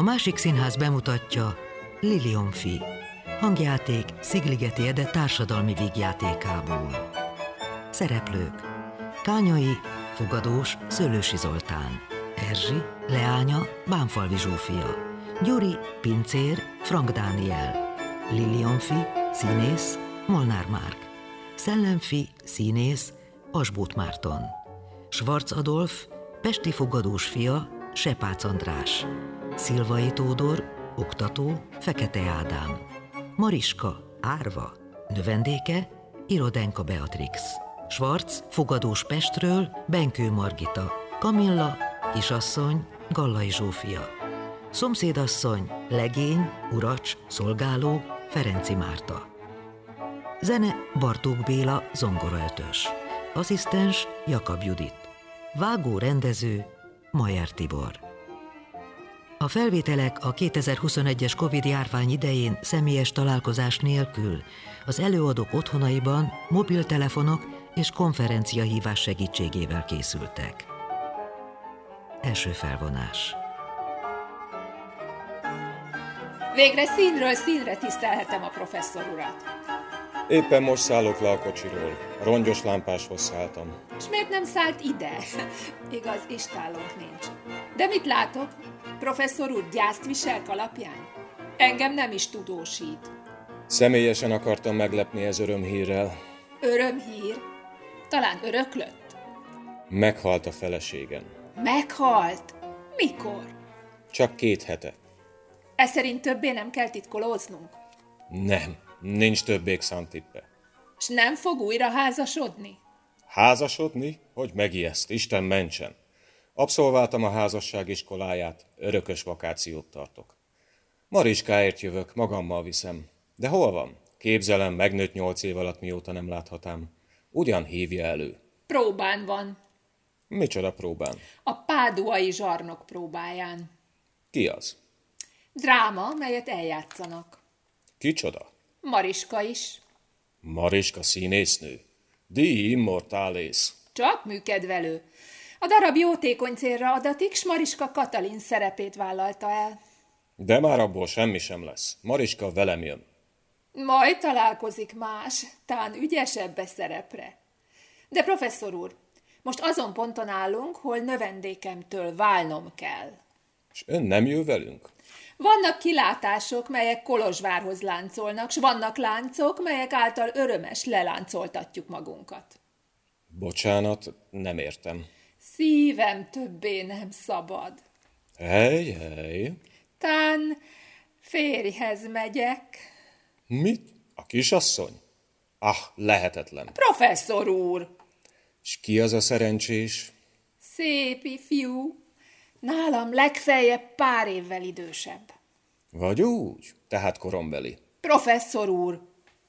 A másik színház bemutatja Lilionfi, hangjáték Szigligeti Ede társadalmi vígjátékából. Szereplők: Kányai, Fogadós, Szőlősi Zoltán, Erzsi, leánya, Bánfalvi Zsófia, Gyuri, pincér, Frank Dániel, Lilionfi, színész, Molnár Márk, Szellemfi, színész, Asbóth Márton, Schwarz Adolf, pesti fogadós fia, Sepác András, Szilvai Tódor, oktató, Fekete Ádám, Mariska, árva, növendéke, Irodenka Beatrix, Schwarz, fogadós Pestről, Benkő Margita, Kamilla, kisasszony, Gallai Zsófia, szomszédasszony, legény, uracs, szolgáló, Ferenci Márta. Zene Bartók Béla, zongoraötös, asszisztens Jakab Judit, vágó rendező Mayer Tibor. A felvételek a 2021-es Covid-járvány idején személyes találkozás nélkül az előadók otthonaiban mobiltelefonok és konferenciahívás segítségével készültek. Első felvonás. Végre színről színre tisztelhetem a professzor urat. Éppen most szállok le a kocsiról. A rongyos lámpáshoz szálltam. És miért nem szállt ide? Igaz, istállónk nincs. De mit látok? Professzor úr gyászt visel kalapján? Engem nem is tudósít. Személyesen akartam meglepni ez örömhírrel. Örömhír? Talán öröklött? Meghalt a feleségem. Meghalt? Mikor? Csak 2 hete. Ez szerint többé nem kell titkolóznunk? Nem, nincs többé Xantippe. S nem fog újra házasodni? Házasodni? Hogy megijeszt, Isten mentsen. Abszolváltam a házasság iskoláját, örökös vakációt tartok. Mariskáért jövök, magammal viszem. De hol van? Képzelem, megnőtt 8 év alatt, mióta nem láthatám. Ugyan hívja elő. Próbán van. Micsoda próbán? A páduai zsarnok próbáján. Ki az? Dráma, melyet eljátszanak. Kicsoda? Mariska is. Mariska színésznő. Di immortalis. Csak műkedvelő. A darab jótékony célra adatik, s Mariska Katalin szerepét vállalta el. De már abból semmi sem lesz. Mariska velem jön. Majd találkozik más, tán ügyesebb szerepre. De professzor úr, most azon ponton állunk, hol növendékemtől válnom kell. És ön nem jön velünk? Vannak kilátások, melyek Kolozsvárhoz láncolnak, s vannak láncok, melyek által örömes leláncoltatjuk magunkat. Bocsánat, nem értem. Szívem többé nem szabad. Hely. Tán férjhez megyek. Mit? A kisasszony? Lehetetlen. Professzor úr! És ki az a szerencsés? Szép ifjú. Nálam legfeljebb pár évvel idősebb. Vagy úgy? Tehát korombeli. Professzor úr!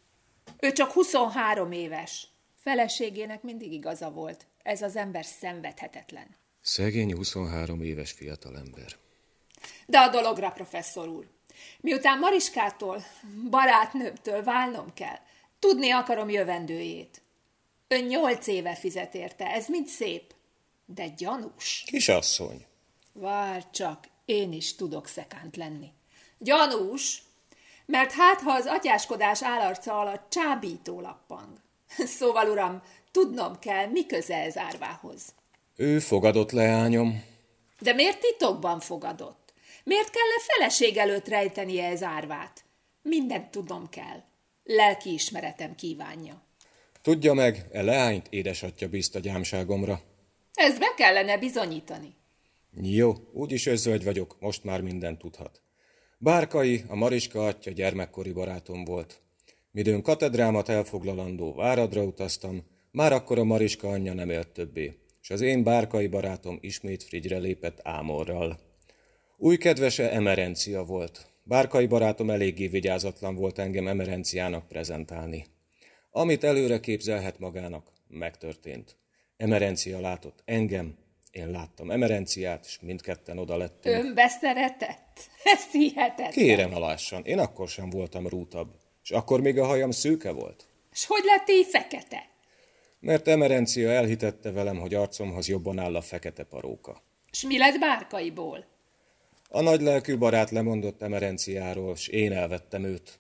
Ő csak 23 éves. Feleségének mindig igaza volt. Ez az ember szenvedhetetlen. Szegény 23 éves fiatalember. De a dologra, professzor úr. Miután Mariskától, barátnőmtől válnom kell, tudni akarom jövendőjét. Ön 8 éve fizet érte, ez mind szép, de gyanús. Kisasszony. Várj csak, én is tudok szekánt lenni. Gyanús, mert hát ha az atyáskodás állarca alatt csábító lappang. Szóval, uram, tudnom kell, mi köze ez árvához. Ő fogadott, leányom. De miért titokban fogadott? Miért kell feleség előtt rejtenie ez árvát? Mindent tudnom kell. Lelkiismeretem kívánja. Tudja meg, leányt édesatya bízta gyámságomra. Ezt be kellene bizonyítani. Jó, úgyis özvegy vagyok, most már mindent tudhat. Bárkai, a Mariska atya gyermekkori barátom volt. Midőn katedrámat elfoglalandó Váradra utaztam, már akkor a Mariska anyja nem élt többé, és az én Bárkai barátom ismét Frigyre lépett Ámorral. Új kedvese Emerencia volt. Bárkai barátom eléggé vigyázatlan volt engem Emerenciának prezentálni. Amit előre képzelhet magának, megtörtént. Emerencia látott engem, én láttam Emerenciát, és mindketten oda lettünk. Ön beszeretett? Ez hihetetlen. Kérem, lássan, én akkor sem voltam rútabb, és akkor még a hajam szőke volt. És hogy lett így fekete? Mert Emerencia elhitette velem, hogy arcomhoz jobban áll a fekete paróka. És mi lett Bárkaiból? A nagylelkű barát lemondott emerenciáról, s én elvettem őt.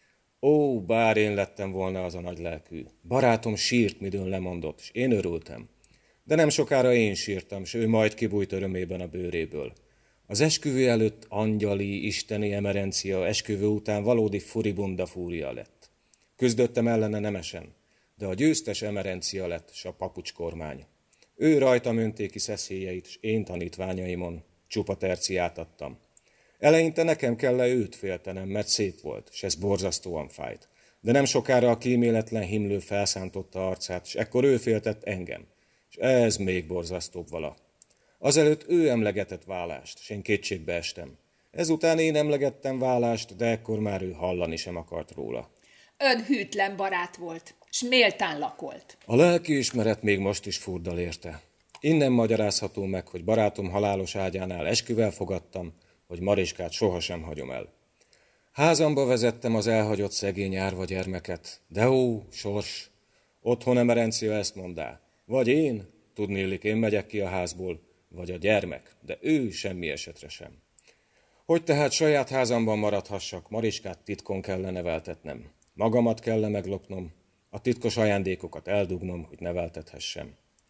Ó, bár én lettem volna az a nagylelkű. Barátom sírt, midőn lemondott, s én örültem. De nem sokára én sírtam, s ő majd kibújt örömében a bőréből. Az esküvő előtt angyali, isteni emerencia, esküvő után valódi furibunda fúria lett. Küzdöttem ellene nemesen, de a győztes emerencia lett, s a papucskormány. Ő rajtam önté ki szeszélyeit, s én tanítványaimon csupa terciát adtam. Eleinte nekem kell őt féltenem, mert szép volt, s ez borzasztóan fájt. De nem sokára a kíméletlen himlő felszántotta arcát, s ekkor ő féltett engem. És ez még borzasztóbb vala. Azelőtt ő emlegetett válást, s én kétségbe estem. Ezután én emlegettem válást, de ekkor már ő hallani sem akart róla. Ön hűtlen barát volt, s méltán lakolt. A lelkiismeret még most is furdal érte. Innen magyarázható meg, hogy barátom halálos ágyánál esküvel fogadtam, hogy Mariskát sohasem hagyom el. Házamba vezettem az elhagyott szegény árva gyermeket, de ó, sors! Otthon emerencia ezt mondá. Vagy én, tudnélik, én megyek ki a házból, vagy a gyermek, de ő semmi esetre sem. Hogy tehát saját házamban maradhassak, Mariskát titkon kell neveltetnem. Magamat kell meglopnom, a titkos ajándékokat eldugnom, hogy neveltethessem.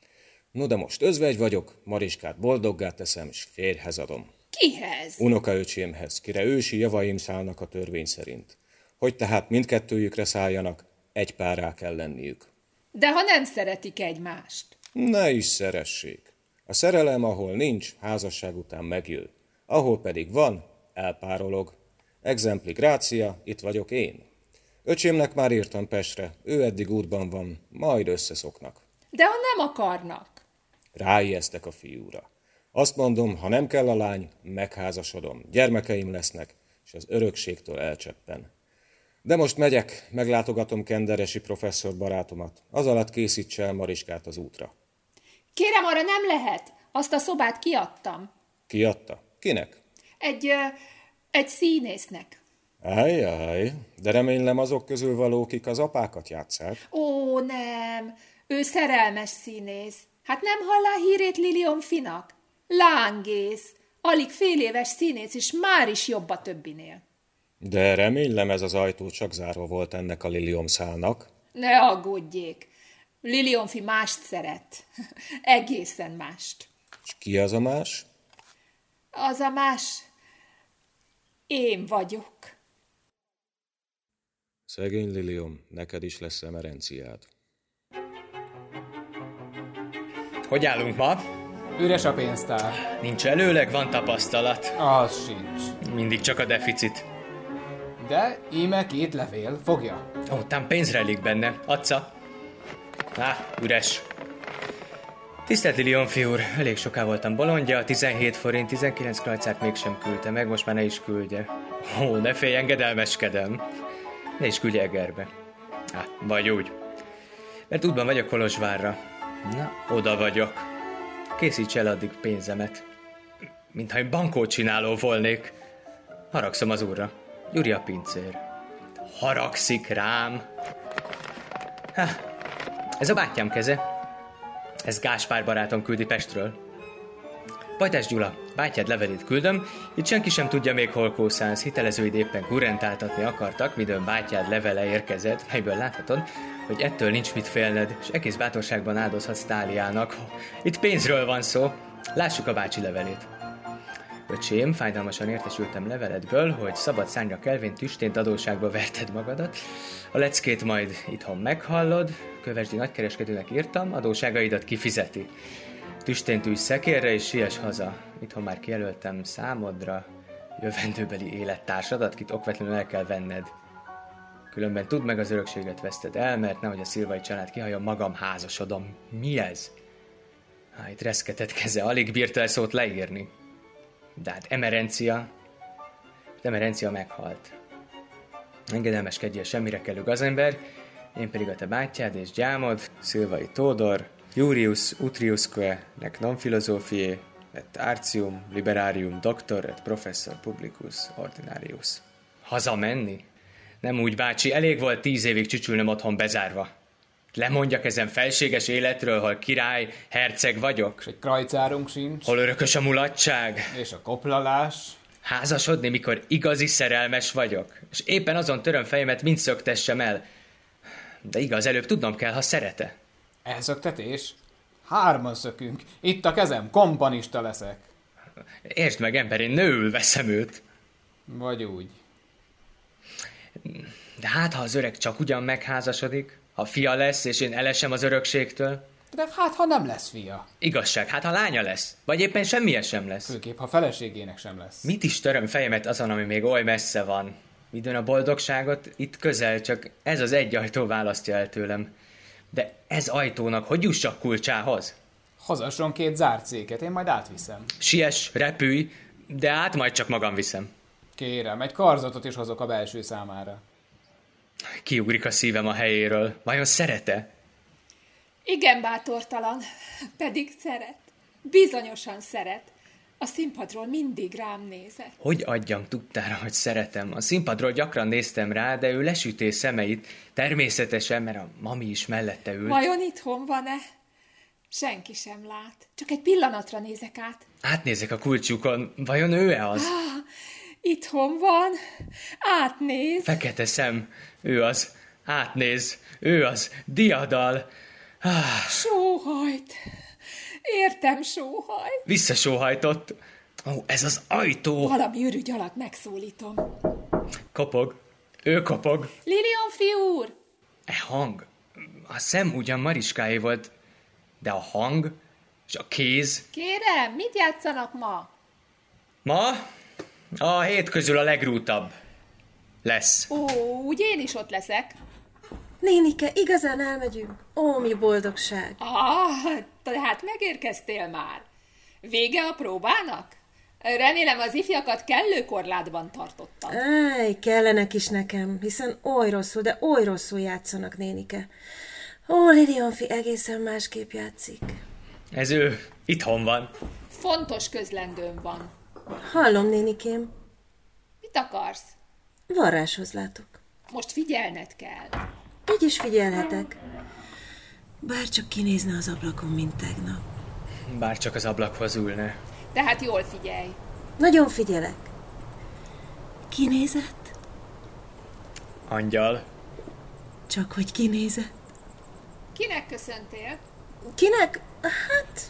No de most özvegy vagyok, Mariskát boldoggá teszem, s férjhez adom. Kihez? Unokaöcsémhez, kire ősi javaim szállnak a törvény szerint. Hogy tehát mindkettőjükre szálljanak, egy párrá kell lenniük. De ha nem szeretik egymást? Ne is szeressék. A szerelem, ahol nincs, házasság után megjő. Ahol pedig van, elpárolog. Exempli grácia, itt vagyok én. Öcsémnek már írtam Pestre, ő eddig útban van, majd összeszoknak. De ha nem akarnak? Ráijesztek a fiúra. Azt mondom, ha nem kell a lány, megházasodom, gyermekeim lesznek, és az örökségtől elcseppen. De most megyek, meglátogatom Kenderesi professzor barátomat, az alatt készítse el Mariskát az útra. Kérem, arra nem lehet, azt a szobát kiadtam. Kiadta? Kinek? Egy színésznek. Ájjáj, de remélem azok közül való, kik az apákat játsszák. Ó, nem, ő szerelmes színész. Hát nem hallá hírét Lilium Finak? Lángész, alig fél éves színész, és már is jobb a többinél. De remélem ez az ajtó csak zárva volt ennek a Lilium szálnak. Ne aggódjék, Lilium fi mást szeret. Egészen mást. És ki az a más? Az a más... én vagyok. Szegény Lilium, neked is lesz emerenciád. Hogy állunk ma? Üres a pénztár. Nincs előleg, van tapasztalat. Az sincs. Mindig csak a deficit. De íme 2 levél, fogja. Ó, tám pénz rejlik benne. Adsza. Üres. Tisztelt Lilium fiúr, elég soká voltam bolondja, 17 forint, 19 krajcát mégsem küldte meg, most már ne is küldje. Ó, ne félj, engedelmeskedem. Ne is küldje Egerbe. Vagy úgy. Mert útban vagyok Kolozsvárra. Na, oda vagyok. Készíts el addig pénzemet. Mintha én bankócsináló volnék. Haragszom az úrra. Gyuri a pincér. Haragszik rám. Ez a bátyám keze. Ez Gáspár barátom küldi Pestről. Pajtás Gyula, bátyád levelét küldöm, itt senki sem tudja még hol kószálsz, hitelezőid éppen kurrentáltatni akartak, midőn bátyád levele érkezett, melyből láthatod, hogy ettől nincs mit félned, és egész bátorságban áldozhatsz Táliának. Itt pénzről van szó. Lássuk a bácsi levelét. Öcsém, fájdalmasan értesültem leveledből, hogy szabad szárnya kelvén tüstént adósságba verted magadat. A leckét majd itthon meghallod, Kövesdi nagykereskedőnek írtam, adósságaidat kifizeti. Tüstént ülj szekérre és siess haza. Itthon már kijelöltem számodra jövendőbeli élettársadat, kit okvetlenül el kell venned. Különben tudd meg, az örökséget veszted el, mert nehogy a Szilvai család kihalljon, magam házasodom. Mi ez? Itt reszketett keze, alig bírta el szót leírni. De hát emerencia meghalt. Engedelmeskedjél, semmire kellő gazember, én pedig a te bátyád és gyámod, Szilvai Tódor, Jurius Utriusque nec non philosophiae, et artium liberarium doctor et professor publicus ordinarius. Hazamenni? Nem úgy, bácsi, elég volt 10 évig csücsülnöm otthon bezárva. Lemondjak ezen felséges életről, hol király, herceg vagyok? És egy krajcárunk sincs. Hol örökös a mulatság? És a koplalás? Házasodni, mikor igazi szerelmes vagyok, és éppen azon töröm fejemet, mint szöktessem el. De igaz, előbb tudnom kell, ha szerete. Elszöktetés? 3 szökünk. Itt a kezem, kompanista leszek. Értsd meg, ember, én nőül veszem őt. Vagy úgy. De hát, ha az öreg csak ugyan megházasodik, ha fia lesz, és én elesem az örökségtől. De hát, ha nem lesz fia. Igazság, hát ha lánya lesz, vagy éppen semmilyen sem lesz. Főképp, ha feleségének sem lesz. Mit is töröm fejemet azon, ami még oly messze van? Midőn a boldogságot itt közel, csak ez az egy ajtó választja el tőlem. De ez ajtónak hogy jussak kulcsához? Hozasson 2 zárt széket, én majd átviszem. Siess, repülj, de át majd csak magam viszem. Kérem, egy karzatot is hozok a belső számára. Kiugrik a szívem a helyéről. Vajon szerete? Igen, bátortalan, pedig szeret. Bizonyosan szeret. A színpadról mindig rám nézett. Hogy adjam tudtára, hogy szeretem? A színpadról gyakran néztem rá, de ő lesüté szemeit. Természetesen, mert a mami is mellette ült. Vajon itthon van-e? Senki sem lát. Csak egy pillanatra nézek át. Átnézek a kulcsukon. Vajon ő-e az? Itthon van. Átnéz. Fekete szem. Ő az. Átnéz. Ő az. Diadal. Sóhajt. Értem, sóhajt. Visszasóhajtott. Ó, ez az ajtó. Valami ürügy alatt megszólítom. Kopog. Ő kopog. Lilionfi úr! E hang. A szem ugyan Mariskáé volt, de a hang és a kéz. Kérem, mit játszanak ma? Ma a 7 közül a legrútabb lesz. Ó, úgy én is ott leszek. Nénike, igazán elmegyünk? Ó, mi boldogság! Tehát megérkeztél már. Vége a próbának? Remélem az ifjakat kellő korlátban tartottam. Áj, kellenek is nekem, hiszen oly rosszul, de oly rosszul játszanak, nénike. Ó, Lilionfi egészen másképp játszik. Ez ő. Itthon van. Fontos közlendőm van. Hallom, nénikém. Mit akarsz? Varráshoz látok. Most figyelned kell. Így is figyelhetek. Bár csak kinézne az ablakon, mint tegnap. Bár csak az ablakhoz ülne. Tehát jól figyelj. Nagyon figyelek. Kinézett? Angyal. Csak hogy kinézett. Kinek köszöntél? Kinek? Hát...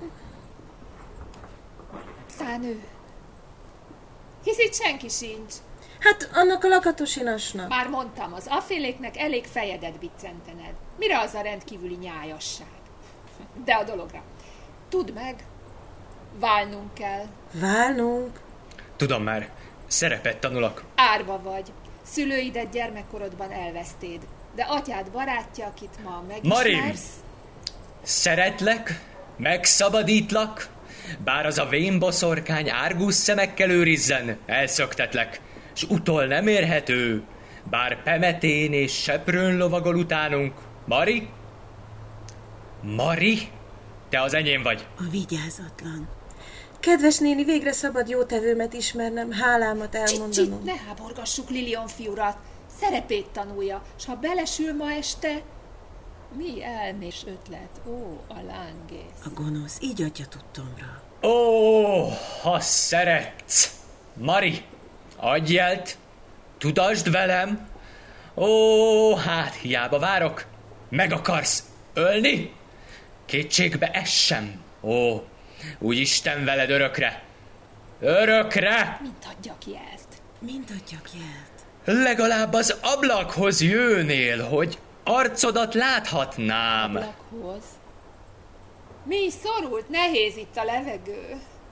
Szán ő. Hisz itt senki sincs. Hát annak a lakatos inasnak. Már mondtam, az afféléknek elég fejedet biccentened. Mire az a rendkívüli nyájasság? De a dologra. Tudd meg, válnunk kell. Válnunk? Tudom már. Szerepet tanulok. Árva vagy. Szülőidet gyermekkorodban elvesztéd. De atyád barátja, akit ma megismersz... Marin! Szeretlek, megszabadítlak, bár az a vén boszorkány árgus szemekkel őrizzen, elszöktetlek, s utol nem érhető, bár pemetén és seprőn lovagol utánunk. Mari? Mari? Te az enyém vagy. A vigyázatlan. Kedves néni, végre szabad jótevőmet ismernem, hálámat elmondanom. Ne háborgassuk Lilionfi urat. Szerepét tanulja, s ha belesül ma este... Mi elmés ötlet, ó, a lángész. A gonosz, így adja tudtomra. Ó, ha szeretsz. Mari, adj jelt, tudasd velem. Ó, hát hiába várok. Meg akarsz ölni? Kétségbe essem. Ó, úgy Isten veled örökre. Örökre! Mint adjak jelt. Mint adjak jelt. Legalább az ablakhoz jönnél, hogy arcodat láthatnám. Ablakhoz? Mi szorult, nehéz itt a levegő.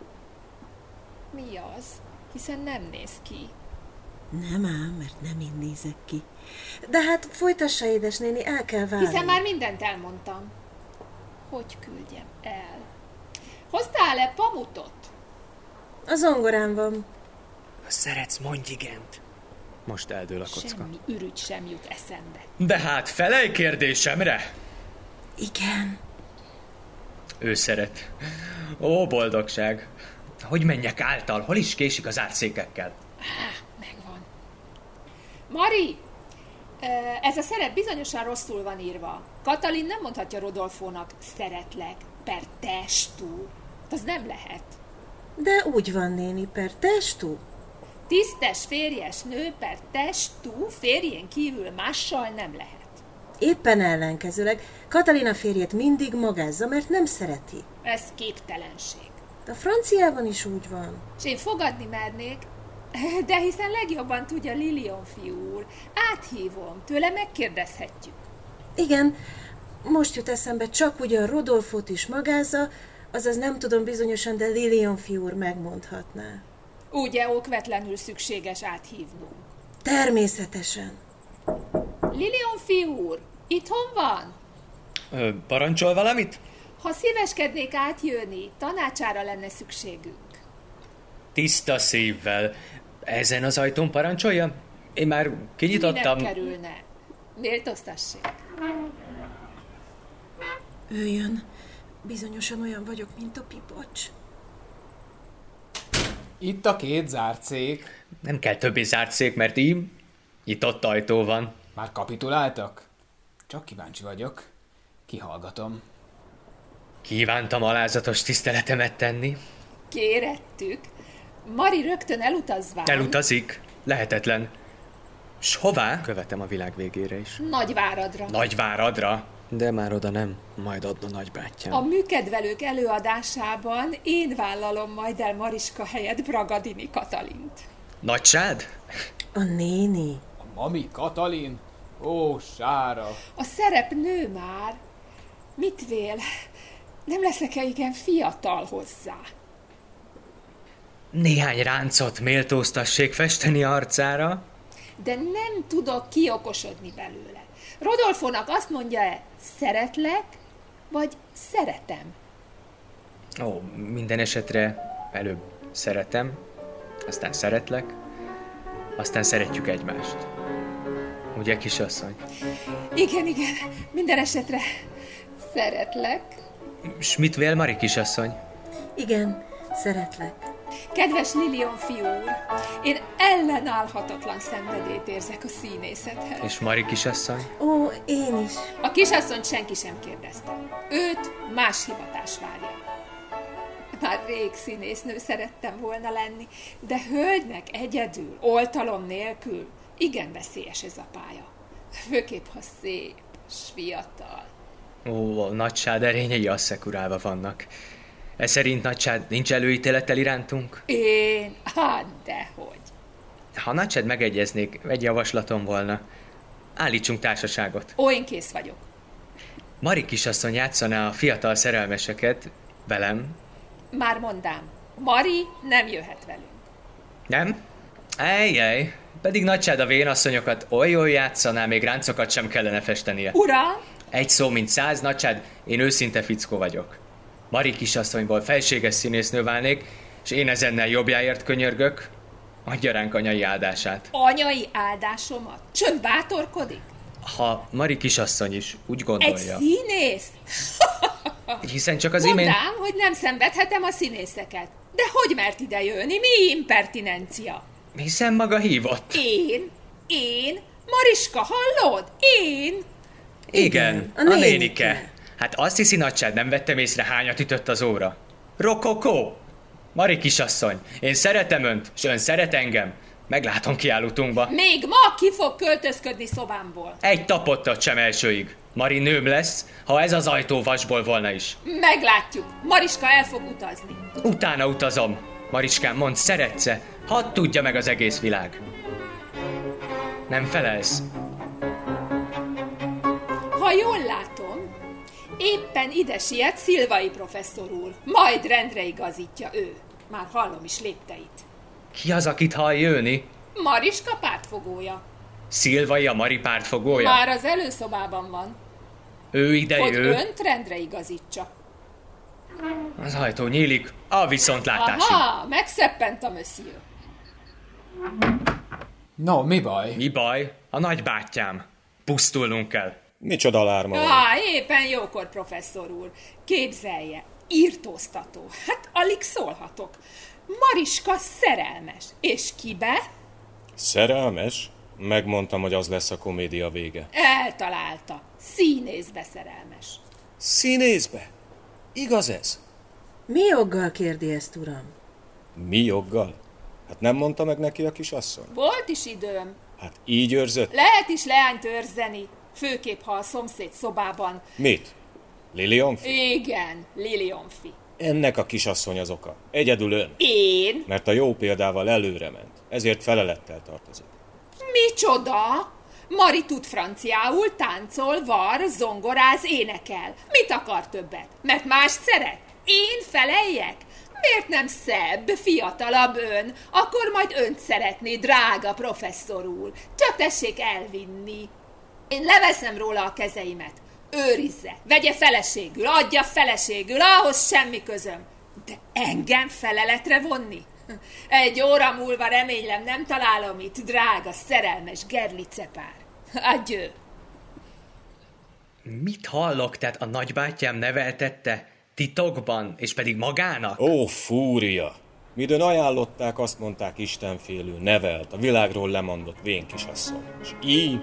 Mi az? Hiszen nem néz ki. Nem ám, mert nem én nézek ki. De hát folytassa, édesnéni, el kell válni. Hiszen már mindent elmondtam. Hogy küldjem el? Hoztál-e pamutot? A zongorán van. Ha szeretsz, mondj igent. Most eldől a kocka. Semmi ürügy sem jut eszembe. De hát felej kérdésemre. Igen. Ő szeret. Ó, boldogság. Hogy menjek által? Hol is késik az árszékekkel? Megvan. Mari! Ez a szerep bizonyosan rosszul van írva. Katalin nem mondhatja Rodolfónak szeretlek, per testú. Az nem lehet. De úgy van, néni, per testú. Tisztes férjes nő per testú férjén kívül mással nem lehet. Éppen ellenkezőleg Katalina férjét mindig magázza, mert nem szereti. Ez képtelenség. De a franciában is úgy van. És én fogadni mernék, de hiszen legjobban tudja Lilion fiú úr. Áthívom, tőle megkérdezhetjük. Igen, most jut eszembe, csak ugyan Rodolfót is magázza, azaz nem tudom bizonyosan, de Lilion fiú úr megmondhatná. Ugye okvetlenül szükséges áthívnunk. Természetesen. Lilion fiú úr, itthon van? Parancsol valamit? Ha szíveskednék átjönni, tanácsára lenne szükségünk. Tiszta szívvel. Ezen az ajtón parancsolja? Én már kinyitottam. Minek kerülne? Méltóztassék. Ő jön. Bizonyosan olyan vagyok, mint a pipocs. Itt a 2 zárt szék. Nem kell többé zárt szék, mert így nyitott ajtó van. Már kapituláltak? Csak kíváncsi vagyok. Kihallgatom. Kívántam alázatos tiszteletemet tenni. Kérettük. Mari rögtön elutazván. Elutazik? Lehetetlen. S hová? Követem a világ végére is. Nagyváradra. Nagyváradra? De már oda nem, majd adna nagybátyám. A műkedvelők előadásában én vállalom majd el Mariska helyett Bragadini Katalint. Nagysád? A néni. A mami Katalin? Ó, Sára. A szerep nő már. Mit vél? Nem leszek-e igen fiatal hozzá? Néhány ráncot méltóztassék festeni arcára. De nem tudok kiokosodni belőle. Rodolfónak azt mondja-e, szeretlek, vagy szeretem? Ó, minden esetre előbb szeretem, aztán szeretlek, aztán szeretjük egymást. Ugye, kisasszony? Igen, minden esetre szeretlek. S mit vél Mari kisasszony? Igen, szeretlek. Kedves Lilion fiú úr, én ellenállhatatlan szenvedélyt érzek a színészethez. És Mari kisasszony? Ó, én is. A kisasszonyt senki sem kérdezte. Őt más hivatás várja. Már rég színésznő szerettem volna lenni, de hölgynek egyedül, oltalom nélkül, igen veszélyes ez a pálya. Főképp, ha szép, s fiatal. Ó, a nagysád erényei asszekurálva vannak. Ez szerint, nagysád, nincs előítélettel irántunk? Én? Hát dehogy. Ha nagysád megegyeznék, egy javaslatom volna. Állítsunk társaságot. Ó, én kész vagyok. Mari kisasszony játszaná a fiatal szerelmeseket velem. Már mondám, Mari nem jöhet velünk. Nem? Ejjej, pedig nagysád a vénasszonyokat oly jól játszaná, még ráncokat sem kellene festenie. Uram! Egy szó, mint 100, nagysád, én őszinte fickó vagyok. Mari kisasszonyból felséges színésznő válnék, és én ezennel jobbjáért könyörgök, adja ránk anyai áldását. Anyai áldásomat? Csön bátorkodik? Ha Mari kisasszony is úgy Egy gondolja. színész? Hiszen csak az imént... Mondám, hogy nem szenvedhetem a színészeket. De hogy mert ide jönni? Mi impertinencia? Hiszen maga hívott. Én? Mariska, hallod? Én? Igen, a a nénike. nénike. Hát azt hiszi, nagysád, nem vettem észre, hányat ütött az óra. Rokokó! Mari kisasszony, én szeretem önt, s ön szeret engem. Meglátom kiállutunkba. Még ma ki fog költözködni szobámból. Egy tapottat sem elsőig. Mari nőm lesz, ha ez az ajtó vasból volna is. Meglátjuk. Mariska el fog utazni. Utána utazom. Mariskám, mondd, szeretsz-e? Hadd tudja meg az egész világ. Nem felelsz? Ha jól látom, éppen ide siet Szilvai professzor úr. Majd rendre igazítja ő. Már hallom is lépteit. Ki az, akit hall jönni? Mariska pártfogója. Szilvai a Mari pártfogója? Már az előszobában van. Ő ide Hogy jő. önt rendre igazítsa. Az ajtó nyílik, a viszontlátásig. Aha, megszeppent a monsieur. No, mi baj? Mi baj? A nagybátyám. Pusztulnunk kell. Micsoda lárma van. Éppen jókor, professzor úr. Képzelje, írtóztató. Hát alig szólhatok. Mariska szerelmes. És kibe? Szerelmes? Megmondtam, hogy az lesz a komédia vége. Eltalálta. Színészbe szerelmes. Színészbe? Igaz ez? Mi joggal kérdi ezt, uram? Mi joggal? Hát nem mondta meg neki a kisasszony? Volt is időm. Hát így őrzött? Lehet is leányt őrzeni, főképp ha a szomszéd szobában. Mit? Lilionfi? Igen, Lilionfi. Ennek a kisasszony az oka. Egyedül ön. Én? Mert a jó példával előre ment. Ezért felelettel tartozik. Micsoda? Mari tud franciául, táncol, var, zongoráz, énekel. Mit akar többet? Mert mást szeret? Én feleljek? Miért nem szebb, fiatalabb ön? Akkor majd önt szeretné, drága professzor úr. Csak tessék elvinni. Én leveszem róla a kezeimet. Őrizze, vegye feleségül, adja feleségül, ahhoz semmi közöm. De engem feleletre vonni? Egy óra múlva remélem nem találom itt, drága, szerelmes gerlicepár. Adjö! Mit hallok? Tehát a nagybátyám neveltette? Titokban? És pedig magának? Ó, fúria! Midőn ajánlották, azt mondták, istenfélő, nevelt, a világról lemondott vén kisasszony. És így...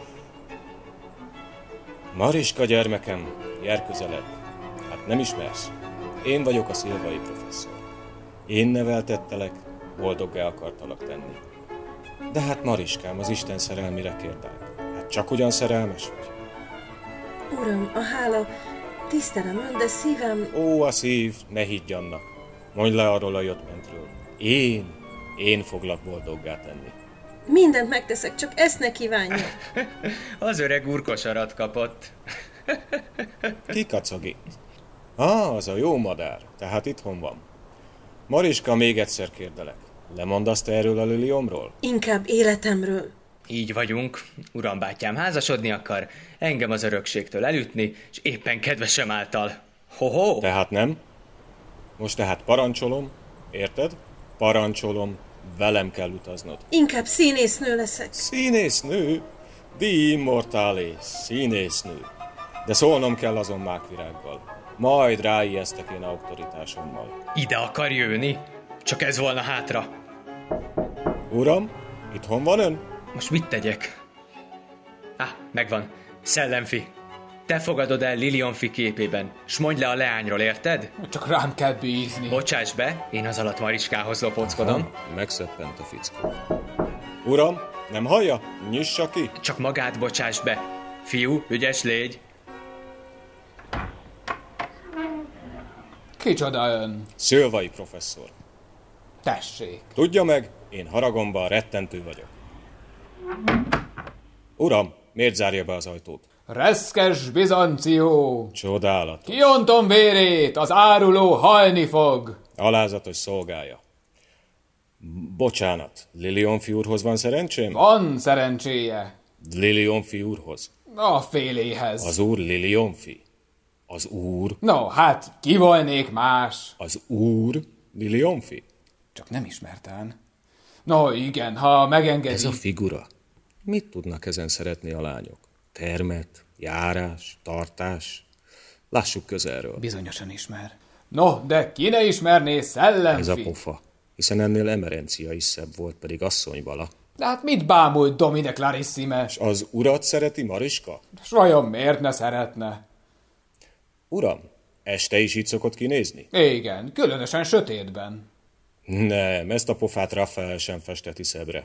Mariska gyermekem, jár közelebb. Hát nem ismersz? Én vagyok a szilvai professzor. Én neveltettelek, boldoggá akartalak tenni. De hát Mariskám, az Isten szerelmire kérdál. Hát csak ugyan szerelmes vagy? Uram, a hála, tisztelem ön, de szívem... Ó, a szív, ne higgy annak. Mondj le arról a jött-mentről. Én foglak boldoggá tenni. Mindent megteszek, csak ezt ne kívánja. Az öreg úr kosarat kapott. Ki kacagi? Az a jó madár, tehát itthon van. Mariska, még egyszer kérdelek. Lemondasz te erről a Liliomról? Inkább életemről. Így vagyunk. Uram bátyám házasodni akar, engem az örökségtől elütni, és éppen kedvesem által. Ho-ho! Tehát nem? Most tehát parancsolom, érted? Parancsolom, velem kell utaznod. Inkább színésznő leszek. Színésznő? Di immortale, színésznő. De szólnom kell azon mákvirággal. Majd ráijesztek én auktoritásommal. Ide akar jönni? Csak ez volna hátra. Uram, itthon van ön? Most mit tegyek? Megvan. Szellemfi. Te fogadod el Lilionfi képében, s mondj le a leányról, érted? Csak rám kell bízni. Bocsáss be, én az alatt Mariskához lopóckodom. Megszöppent a fickó. Uram, nem hallja? Nyissa ki! Csak magát bocsáss be. Fiú, ügyes légy. Kicsoda ön? Szilvai professzor. Tessék. Tudja meg, én haragomban rettentő vagyok. Uram, miért zárja be az ajtót? Reszkes Bizanció! Csodálatos. Kiontom vérét, az áruló halni fog! Alázatos szolgája. Bocsánat, Lilionfi úrhoz van szerencsém? Van szerencséje. Lilionfi úrhoz? A féléhez. Az úr Lilionfi? Az úr? No, hát ki volnék más? Az úr Lilionfi? Csak nem ismerten. No, igen, ha megengedi. Ez a figura. Mit tudnak ezen szeretni a lányok? Termet, járás, tartás? Lássuk közelről. Bizonyosan ismer. No, de ki ne ismerné Szellemfi? Ez a pofa. Hiszen ennél Emerencia is szebb volt, pedig asszony vala. De hát mit bámult Domine Clarissime? És az urat szereti Mariska? S vajon miért ne szeretne? Uram, este is így szokott kinézni? Igen, különösen sötétben. Nem, ezt a pofát Raphael sem festeti szebbre.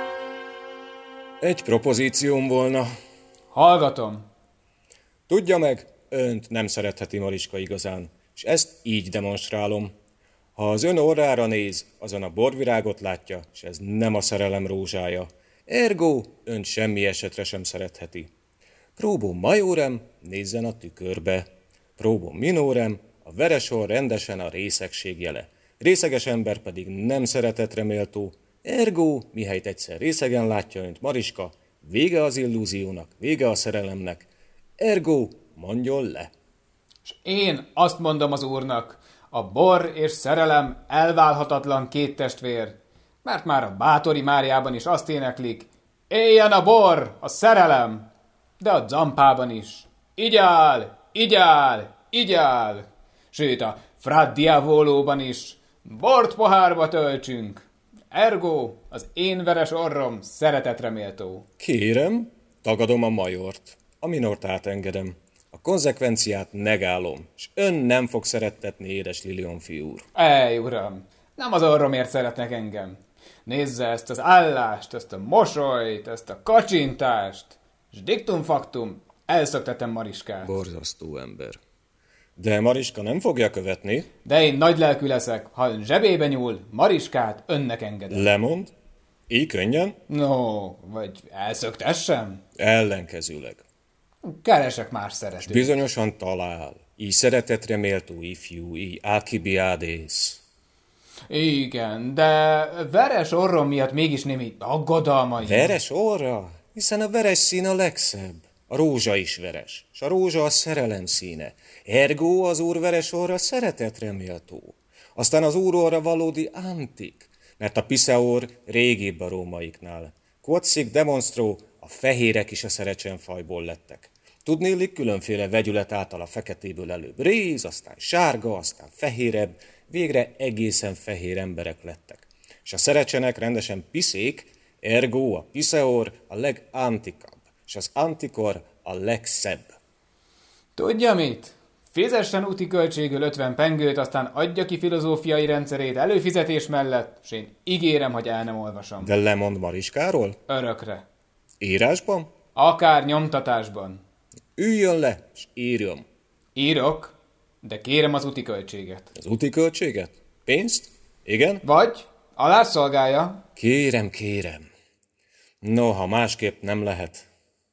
Egy propozícióm volna. Hallgatom. Tudja meg, önt nem szeretheti Mariska igazán, és ezt így demonstrálom. Ha az ön orrára néz, azon a borvirágot látja, és ez nem a szerelem rózsája. Ergo, önt semmi esetre sem szeretheti. Probum majorem, nézzen a tükörbe. Probum minorem, a veresorr rendesen a részegség jele. Részeges ember pedig nem szeretetre méltó. Ergo, mihelyt egyszer részegen látja önt Mariska, vége az illúziónak, vége a szerelemnek. Ergo, mondjon le. És én azt mondom az úrnak, a bor és szerelem elválhatatlan két testvér, mert már a Bátori Máriában is azt éneklik, éljen a bor, a szerelem, de a Zampában is. Igyál, igyál, igyál. Sőt, a Fra Diavolóban is. Bort pohárba töltsünk. Ergo, az én veres orrom szeretetre méltó. Kérem, tagadom a majort, a minort átengedem. A konzekvenciát negálom, és ön nem fog szerettetni, édes Lilionfi úr. Ej, uram, Nem az orromért szeretnek engem. Nézze ezt az állást, ezt a mosolyt, ezt a kacsintást, és diktum-faktum, elszöktetem Mariskát. Borzasztó ember. De Mariska nem fogja követni. De én nagylelkű leszek, ha ön zsebébe nyúl, Mariskát önnek engedem. Lemond? Így könnyen? No, vagy elszöktessem? Ellenkezőleg. Keresek más szeretőt. Bizonyosan talál. Így szeretetre méltó ifjú, így Alkibiadész. Igen, de veres orrom miatt mégis némi aggodalmai. Veres orra? Hiszen a veres szín a legszebb. A rózsa is veres, s a rózsa a szerelem színe. Ergo az úr veres orra szeretetre méltó. Aztán az úr orra valódi antik, mert a piszeor régibb a rómaiknál. Quotsig demonstró, a fehérek is a szerecsenfajból lettek. Tudnélik, különféle vegyület által a feketéből előbb réz, aztán sárga, aztán fehérebb, végre egészen fehér emberek lettek. És a szerecsenek rendesen piszék, ergo a piszeor a legantikabb, és az antikor a legszebb. Tudja mit? Fizessen úti költségül 50 pengőt, aztán adja ki filozófiai rendszerét előfizetés mellett, és én ígérem, hogy el nem olvasom. De lemond Mariskáról? Örökre. Írásban? Akár nyomtatásban. Üljön le, és írjon. Írok, de kérem az úti költséget. Az úti költséget? Pénzt? Igen? Vagy alászolgálja. Kérem. Noha másképp nem lehet.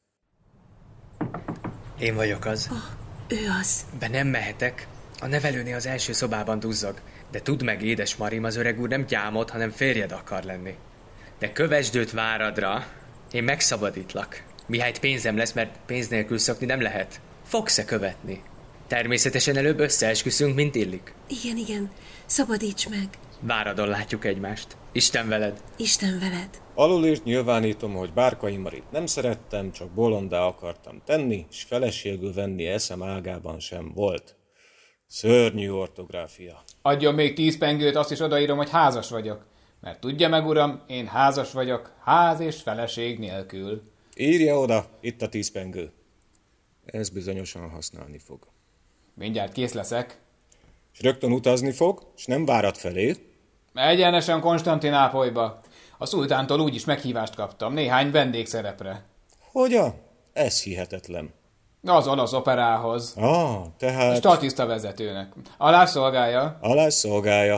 Én vagyok az. Ő az. Be nem mehetek. A nevelőnél az első szobában duzzog. De tudd meg, édes Marim, az öreg úr nem gyámod, hanem férjed akar lenni. De kövesd őt Váradra. Én megszabadítlak. Mihágy pénzem lesz, mert pénz nélkül szokni nem lehet. Fogsz-e követni? Természetesen előbb összeesküszünk, mint illik. Igen. Szabadíts meg. Váradon látjuk egymást. Isten veled. Isten veled. Alulírt nyilvánítom, hogy Bárkai Marit nem szerettem, csak bolondá akartam tenni, és feleségül venni eszem ágában sem volt. Szörnyű ortográfia. Adjon még 10 pengőt, azt is odaírom, hogy házas vagyok. Mert tudja meg, uram, én házas vagyok, ház és feleség nélkül. Írja oda, itt a 10 pengő. Ez bizonyosan használni fog. Mindjárt kész leszek. És rögtön utazni fog, és nem Várad felé. Egyenesen Konstantinápolyba. A szultántól úgyis meghívást kaptam, néhány vendégszerepre. Hogyan? Ez hihetetlen. Az olasz operához. Tehát... Statiszta vezetőnek. Alászolgálja. Alászolgálja.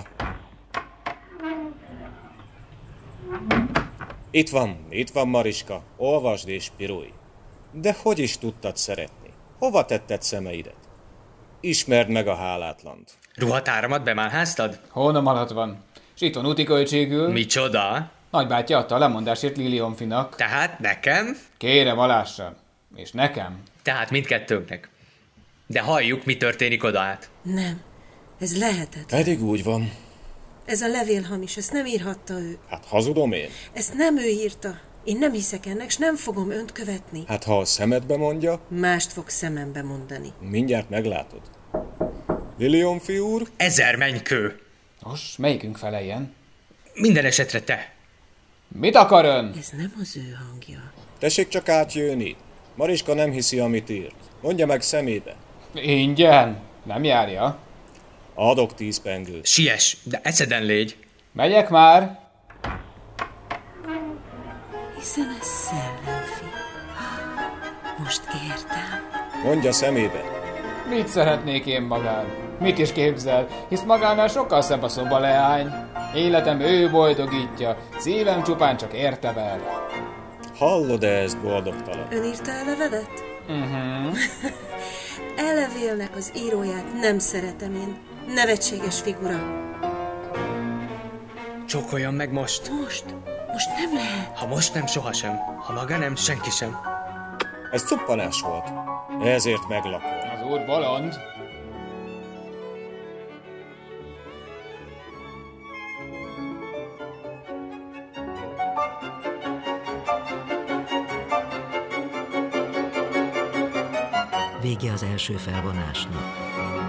Itt van Mariska, olvasd és pirulj. De hogy is tudtad szeretni? Hova tetted szemeidet? Ismerd meg a hálátlant. Ruhatáramat bemálháztad? Hónom alatt van. És itt van úti költségül. Micsoda? Nagybátyja adta a lemondásért Lilionfinak. Tehát nekem? Kérem, alássa. És nekem. Tehát mindkettőnknek. De halljuk, mi történik oda át. Nem, ez lehetetlen. Pedig úgy van. Ez a levél hamis, ezt nem írhatta ő. Hát hazudom én. Ezt nem ő írta. Én nem hiszek ennek, s nem fogom önt követni. Hát ha a szemedbe mondja, Mást fog szemembe mondani. mindjárt meglátod. Lilionfi úr? 1000 mennykő. Nos, melyikünk feleljen? Minden esetre te. Mit akar ön? Ez nem az ő hangja. Tessék csak átjönni. Mariska nem hiszi, amit írt. Mondja meg szemébe. Ingyen? Nem járja. Adok 10 pengőt. Siess, de eszeden légy. Megyek már. Hiszen ez szellemfi. Most értem. Mondja szemébe. Mit szeretnék én magán? Mit is képzel? Hisz magánál sokkal szebb a szobaleány. Életem ő boldogítja, szívem csupán csak érte ver. Hallod-e ezt, boldogtalan? Ön írta a levelet? Elevélnek az íróját nem szeretem én. Nevetséges figura. Csókoljon meg most. Most nem lehet. Ha most nem, sohasem. Ha maga nem, senki sem. Ez cuppanás volt. Ezért meglakol. Az úr bolond. Vége az első felvonásnak.